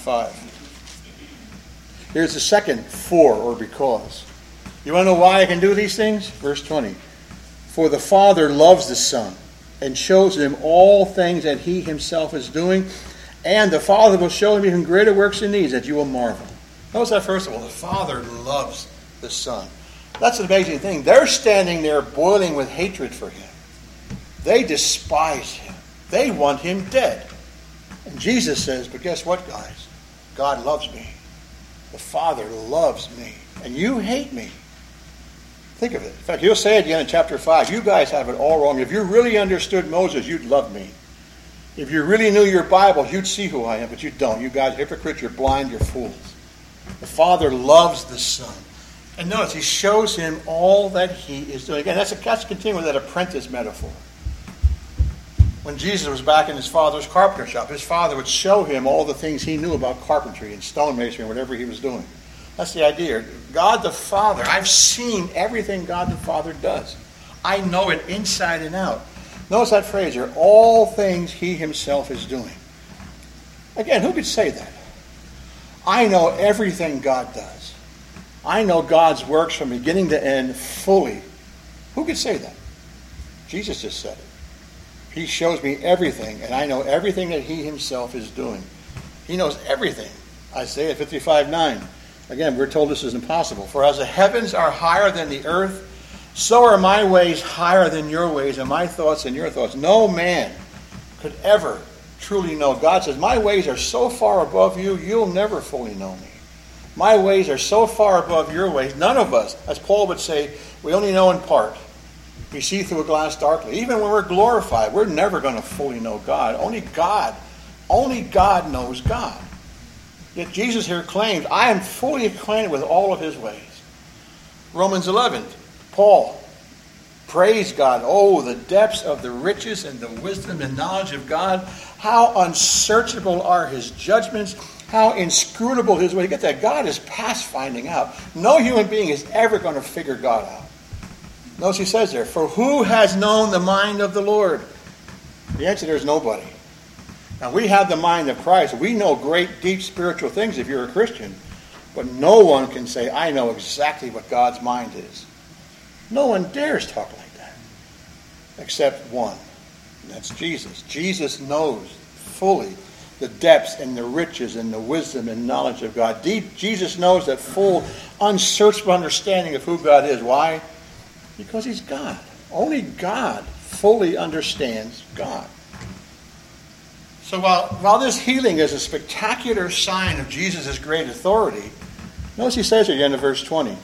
5. Here's the second for or because. You want to know why I can do these things? Verse 20. For the Father loves the Son and shows him all things that he himself is doing, and the Father will show him even greater works than these, that you will marvel. Notice that first of all, the Father loves the Son. That's an amazing thing. They're standing there boiling with hatred for him. They despise him. They want him dead. And Jesus says, but guess what, guys? God loves me. The Father loves me. And you hate me. Think of it. In fact, he'll say it again in chapter 5. You guys have it all wrong. If you really understood Moses, you'd love me. If you really knew your Bible, you'd see who I am, but you don't. You guys are hypocrites. You're blind. You're fools. The Father loves the Son. And notice, he shows him all that he is doing. Again, that's continuing with that apprentice metaphor. When Jesus was back in his father's carpenter shop, his father would show him all the things he knew about carpentry and stonemasonry and whatever he was doing. That's the idea. God the Father, I've seen everything God the Father does. I know it inside and out. Notice that phrase here, all things he himself is doing. Again, who could say that? I know everything God does. I know God's works from beginning to end fully. Who could say that? Jesus just said it. He shows me everything, and I know everything that he himself is doing. He knows everything. Isaiah 55:9. Again, we're told this is impossible. For as the heavens are higher than the earth, So are my ways higher than your ways, and my thoughts than your thoughts. No man could ever truly know. God says, my ways are so far above you, you'll never fully know me. My ways are so far above your ways. None of us, as Paul would say, we only know in part. We see through a glass darkly. Even when we're glorified, we're never going to fully know God. Only God knows God. Yet Jesus here claims, I am fully acquainted with all of his ways. Romans 11, Paul, praise God. Oh, the depths of the riches and the wisdom and knowledge of God. How unsearchable are his judgments. How inscrutable his way. Get that. God is past finding out. No human being is ever going to figure God out. Notice he says there, for who has known the mind of the Lord? The answer there is nobody. Now we have the mind of Christ. We know great, deep spiritual things if you're a Christian. But no one can say, I know exactly what God's mind is. No one dares talk like that. Except one. And that's Jesus. Jesus knows fully the depths and the riches and the wisdom and knowledge of God. Jesus knows that full, unsearchable understanding of who God is. Why? Because he's God. Only God fully understands God. So while this healing is a spectacular sign of Jesus' great authority, notice he says at the end of verse 20,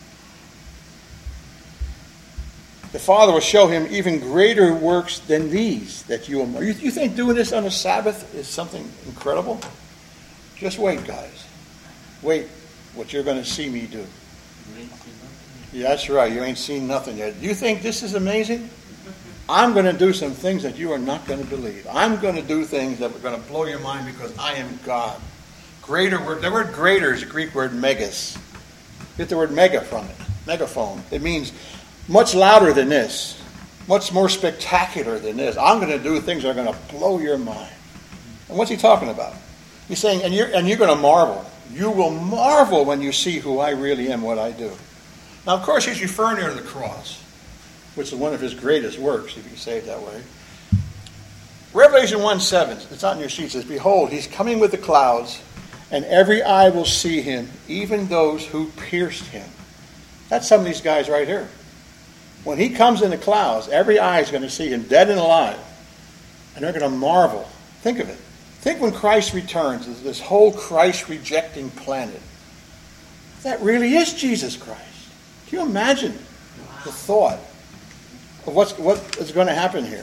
the Father will show him even greater works than these that you will. You think doing this on a Sabbath is something incredible? Just wait, guys. Wait what you're going to see me do. Yeah, that's right. You ain't seen nothing yet. Do you think this is amazing? I'm going to do some things that you are not going to believe. I'm going to do things that are going to blow your mind because I am God. Greater word. The word greater is the Greek word megas. Get the word mega from it. Megaphone. It means much louder than this. Much more spectacular than this. I'm going to do things that are going to blow your mind. And what's he talking about? He's saying, and you're going to marvel. You will marvel when you see who I really am, what I do. Now, of course, he's referring here to the cross, which is one of his greatest works, if you say it that way. Revelation 1:7, it's on your sheet, says, behold, he's coming with the clouds, and every eye will see him, even those who pierced him. That's some of these guys right here. When he comes in the clouds, every eye is going to see him dead and alive, and they're going to marvel. Think of it. Think when Christ returns, this whole Christ-rejecting planet. That really is Jesus Christ. Can you imagine the thought of what is going to happen here?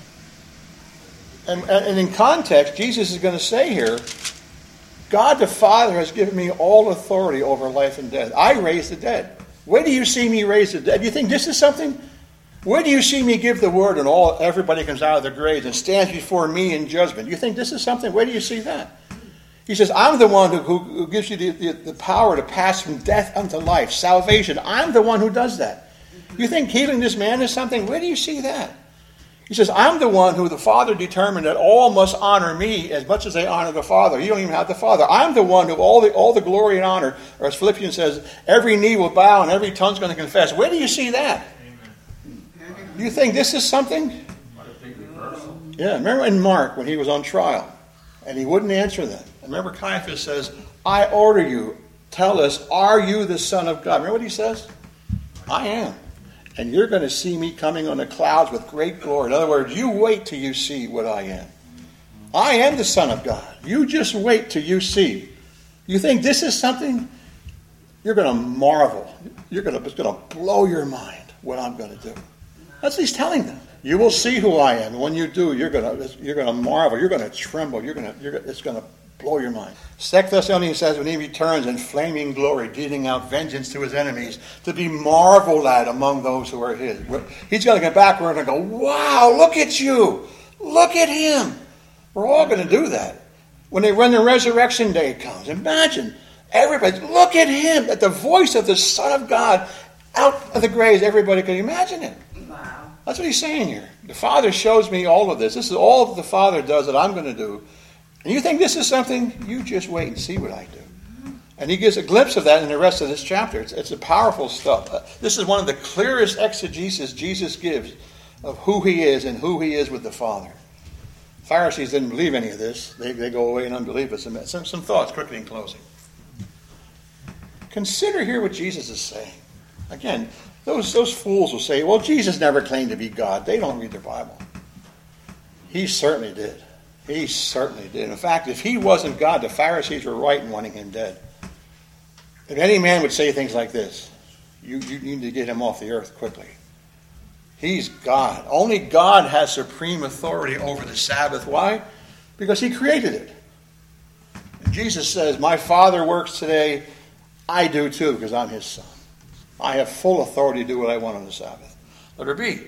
And in context, Jesus is going to say here, God the Father has given me all authority over life and death. I raise the dead. Where do you see me raise the dead? Do you think this is something? Where do you see me give the word and everybody comes out of their graves and stands before me in judgment? You think this is something? Where do you see that? He says, I'm the one who gives you the power to pass from death unto life, salvation. I'm the one who does that. You think healing this man is something? Where do you see that? He says, I'm the one who the Father determined that all must honor me as much as they honor the Father. You don't even have the Father. I'm the one who all the glory and honor, or as Philippians says, every knee will bow and every tongue's going to confess. Where do you see that? Amen. Do you think this is something? Yeah, remember in Mark when he was on trial and he wouldn't answer them. Remember Caiaphas says, I order you, tell us, are you the Son of God? Remember what he says? I am. And you're going to see me coming on the clouds with great glory. In other words, you wait till you see what I am. I am the Son of God. You just wait till you see. You think this is something? You're going to marvel. It's going to blow your mind what I'm going to do. That's what he's telling them. You will see who I am. And when you do, you're going to marvel. You're going to tremble. It's going to blow your mind. 2 Thessalonians says when he returns in flaming glory, dealing out vengeance to his enemies, to be marveled at among those who are his. He's going to get backward and go, wow, look at you. Look at him. We're all going to do that. When the resurrection day comes, imagine everybody, look at him, at the voice of the Son of God out of the graves. Everybody can imagine it. Wow. That's what he's saying here. The Father shows me all of this. This is all that the Father does that I'm going to do. And you think this is something? You just wait and see what I do. And he gives a glimpse of that in the rest of this chapter. It's a powerful stuff. This is one of the clearest exegesis Jesus gives of who he is and who he is with the Father. Pharisees didn't believe any of this. They go away in unbelief. But some thoughts quickly in closing. Consider here what Jesus is saying. Again, Those fools will say, well, Jesus never claimed to be God. They don't read their Bible. He certainly did. He certainly did. In fact, if he wasn't God, the Pharisees were right in wanting him dead. If any man would say things like this, you need to get him off the earth quickly. He's God. Only God has supreme authority over the Sabbath. Why? Because he created it. And Jesus says, my Father works today. I do too, because I'm his son. I have full authority to do what I want on the Sabbath. Let her be.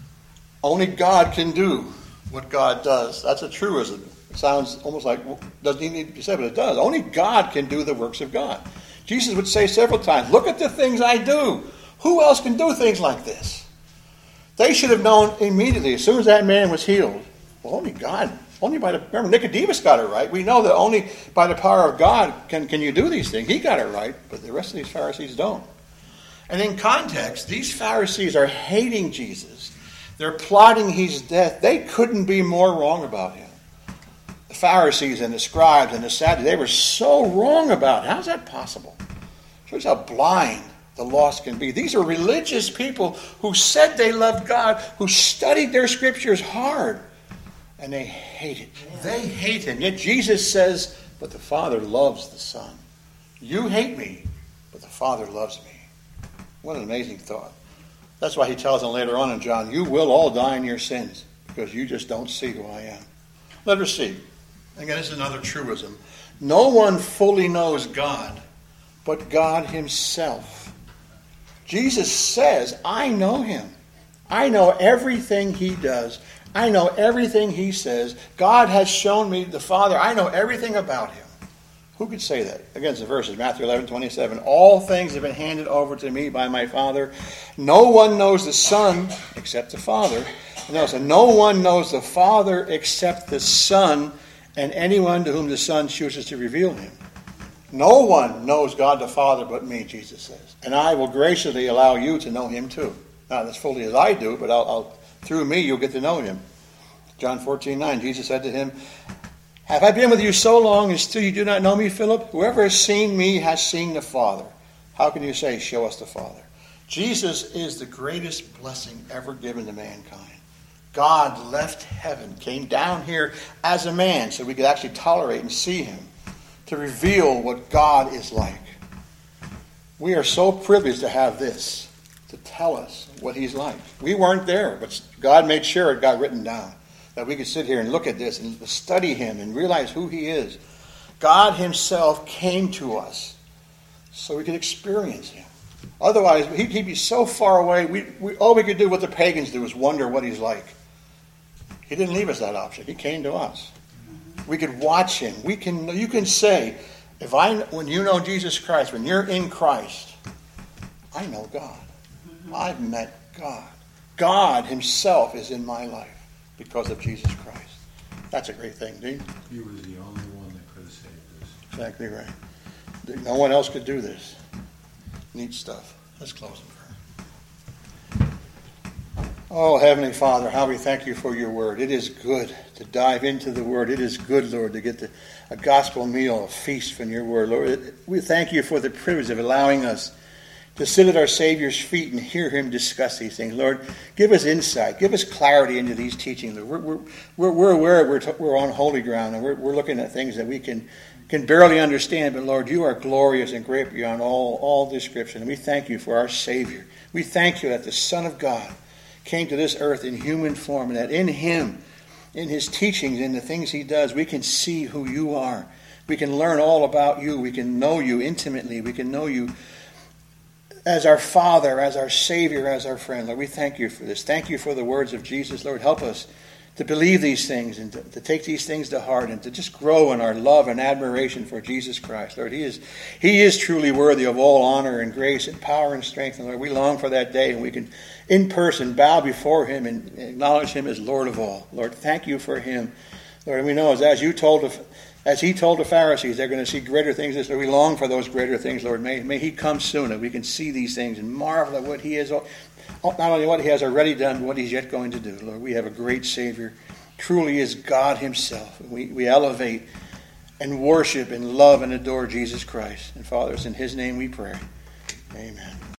Only God can do what God does. That's a truism. It sounds almost like, doesn't even need to be said, but it does. Only God can do the works of God. Jesus would say several times, look at the things I do. Who else can do things like this? They should have known immediately, as soon as that man was healed. Well, only God. Remember, Nicodemus got it right. We know that only by the power of God can you do these things. He got it right, but the rest of these Pharisees don't. And in context, these Pharisees are hating Jesus. They're plotting his death. They couldn't be more wrong about him. The Pharisees and the scribes and the Sadducees, they were so wrong about him. How's that possible? Shows how blind the lost can be. These are religious people who said they loved God, who studied their scriptures hard, and they hate it. They hate him. Yet Jesus says, but the Father loves the Son. You hate me, but the Father loves me. What an amazing thought. That's why he tells them later on in John, you will all die in your sins, because you just don't see who I am. Let her see. Again, this is another truism. No one fully knows God, but God himself. Jesus says, I know him. I know everything he does. I know everything he says. God has shown me the Father. I know everything about him. Who could say that? Again, the verses, Matthew 11:27. All things have been handed over to me by my Father. No one knows the Son except the Father. And no one knows the Father except the Son, and anyone to whom the Son chooses to reveal him. No one knows God the Father but me, Jesus says. And I will graciously allow you to know him too. Not as fully as I do, but through me you'll get to know him. John 14:9, Jesus said to him, have I been with you so long and still you do not know me, Philip? Whoever has seen me has seen the Father. How can you say, show us the Father? Jesus is the greatest blessing ever given to mankind. God left heaven, came down here as a man so we could actually tolerate and see him, to reveal what God is like. We are so privileged to have this, to tell us what he's like. We weren't there, but God made sure it got written down, that we could sit here and look at this and study him and realize who he is. God himself came to us so we could experience him. Otherwise, he'd be so far away, all we could do, what the pagans do, is wonder what he's like. He didn't leave us that option. He came to us. We could watch him. You can say, when you know Jesus Christ, when you're in Christ, I know God. I've met God. God himself is in my life because of Jesus Christ. That's a great thing, Dean. He was the only one that could have saved us. Exactly right. No one else could do this. Neat stuff. Let's close in prayer. Oh, Heavenly Father, how we thank you for your word. It is good to dive into the word. It is good, Lord, to get a gospel meal, a feast from your word. Lord, we thank you for the privilege of allowing us to sit at our Savior's feet and hear him discuss these things. Lord, give us insight. Give us clarity into these teachings. We're aware we're on holy ground, and we're looking at things that we can barely understand. But Lord, you are glorious and great beyond all description. And we thank you for our Savior. We thank you that the Son of God came to this earth in human form, and that in him, in his teachings, in the things he does, we can see who you are. We can learn all about you. We can know you intimately. We can know you as our Father, as our Savior, as our friend. Lord, we thank you for this. Thank you for the words of Jesus. Lord, help us to believe these things and to take these things to heart and to just grow in our love and admiration for Jesus Christ. Lord, he is truly worthy of all honor and grace and power and strength. And Lord, we long for that day when we can in person bow before him and acknowledge him as Lord of all. Lord, thank you for him. Lord, we know as he told the Pharisees, they're going to see greater things. Lord, we long for those greater things, Lord. May he come soon and we can see these things and marvel at what he is, not only what he has already done, but what he's yet going to do. Lord, we have a great Savior. Truly is God himself. We elevate and worship and love and adore Jesus Christ. And Father, it's in his name we pray. Amen.